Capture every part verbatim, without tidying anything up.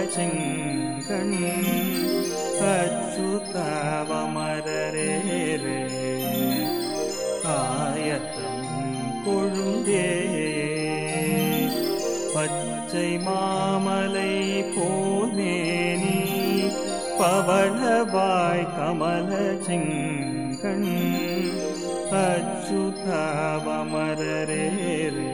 செங்கண் அச்சுதவமரரேரே ஆயத்தம் கொழுந்தே பச்சை மாமலை போனேனி பவளவாய் கமல செங்கண் அச்சுதவமரரேரே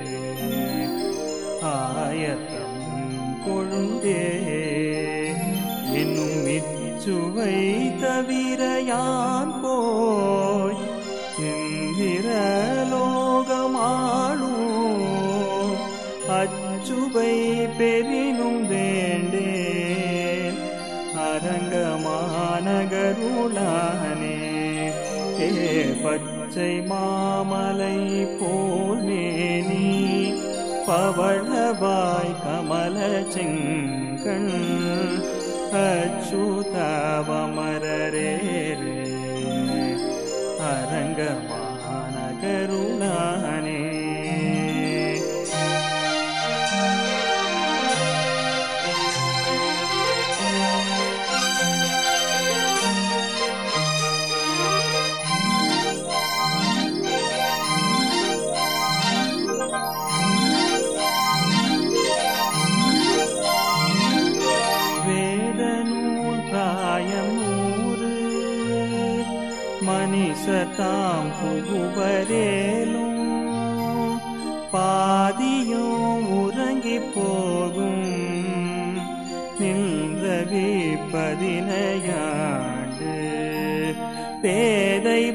ஆயத்தம் கொழுந்தே என்னும் இச்சுவை தவிர யான் போய் இந்திரலோகமாளும் அச்சுவை பெரினும் வேண்டேன் அரங்கமானகருளானே ஏ பச்சை மாமலை போனேனி பவளவாய் கமல செங்கண் அச்சுதவமரரேரே அரங்கமானகருளானே மனிசதாம் புகுவரேலும் பாதியும் உறங்கி போகும் நின்றவி பதினையாண்டு பேதை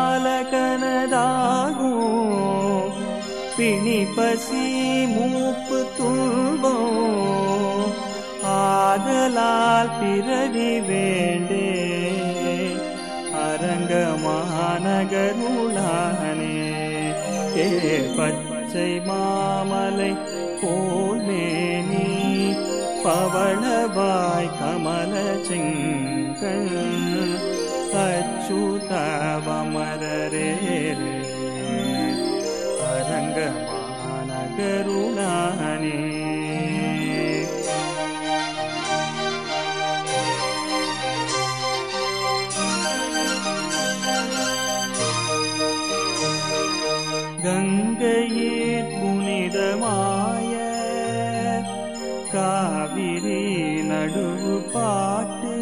பாலகனதாகும் பிணி பசி மூப்பு துன்பம் ஆதலால் பிறவி வேண்டே அரங்கமானகருளானே ஏ பச்சை மாமலை போல்மேனி பவளவாய் கமல செங்கண் அச்சுதவமரரேரே அரங்கமானகருளானே கங்கையே புனிதமாய காவிரி நடுவு பாட்டு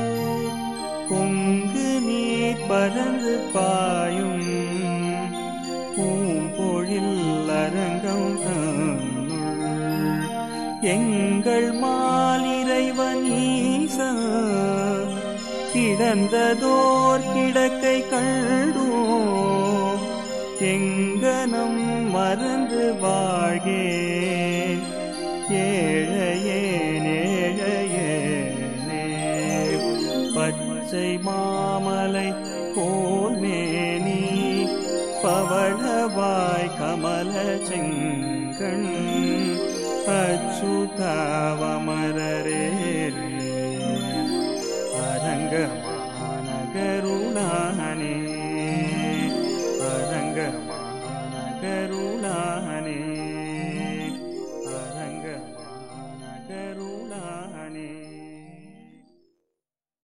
பொங்கு நீர் பரந்து பாயும் பூம்பொழில் அரங்கம் தன்னுள் எங்கள் மாலிறைவன் ஈசா கிடந்ததோர் கிடக்கை கண்டோம் எங்கனம் மறந்து வாழ்கேன் ஏழையேன் ஏழையேனே பச்சை மாமலை போல்மேனி பவளவாய் கமல செங்கண் அச்சுதவமரரேரே அரங்கமானகருளானே